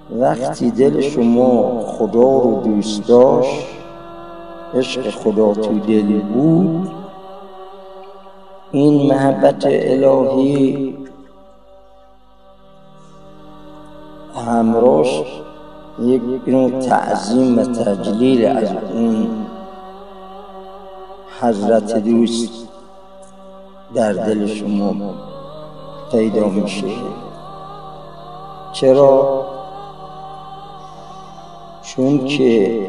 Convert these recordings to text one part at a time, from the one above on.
وقتی دل شما خدا رو دوست داشت، عشق خدا تو دل بود، این محبت الهی همراهش یک نوع تعظیم و تجلیل از اون حضرت دوست در دل شما پیدا میشه. چرا؟ چون که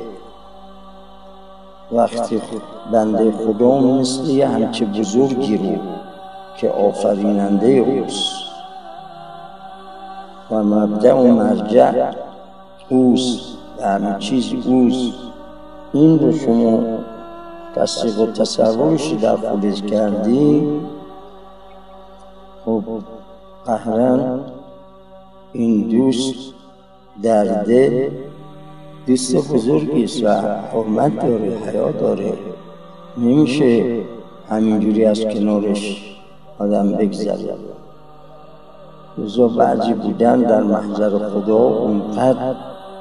وقتی بنده خدا مثل یه همچه بزرگی رو که آفریننده اوست و مبدأ و مرجع اوست و همه چیز اوست، این رو شما تصدیق و تصورش در خودت کردی، خب قهرن این دوست در دل دوست بزرگی است و حرمت داره، حیا داره، نمیشه همینجوری از کنارش آدم بگذره. روزا بعضی بودن در محضر خدا اونقدر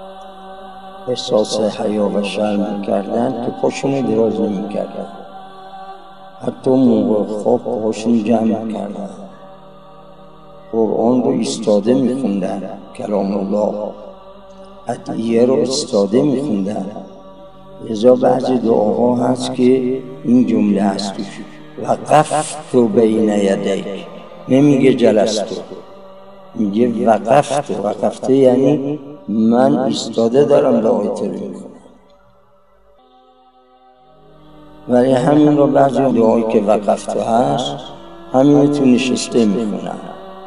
احساس حیا و شرم میکردن که پاشون دراز نمیکردن، حتی موقع خواب پاشون جمع میکردن، قرآن رو ایستاده میخوندن، کلام الله ادعیه رو ایستاده میخوندن. لذا بعضی دعاها هست که این جمله هست توش، وقفت بین یدیک، نمیگه جلست، میگه وقفت. وقفته یعنی من ایستاده دارم دعایت رو میخونم. ولی همین رو بعضی دعایی که وقفته هست همین تو نشسته میخونم.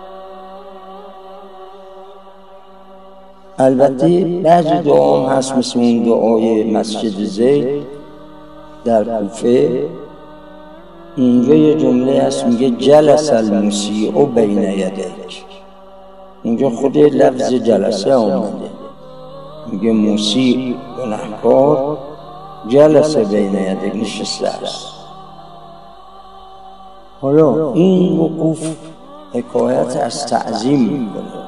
البته بعضی دعا هم هست مثل اون دعای مسجد زید در کوفه، اینجا یه جمله هست میگه جلس المسیء بین یدیک، اینجا خود لفظ جلسه آمده، میگه مسیء گناهکار جلس بین یدیک، نشسته است. حالا این وقوف حکایت از تعظیم میکنه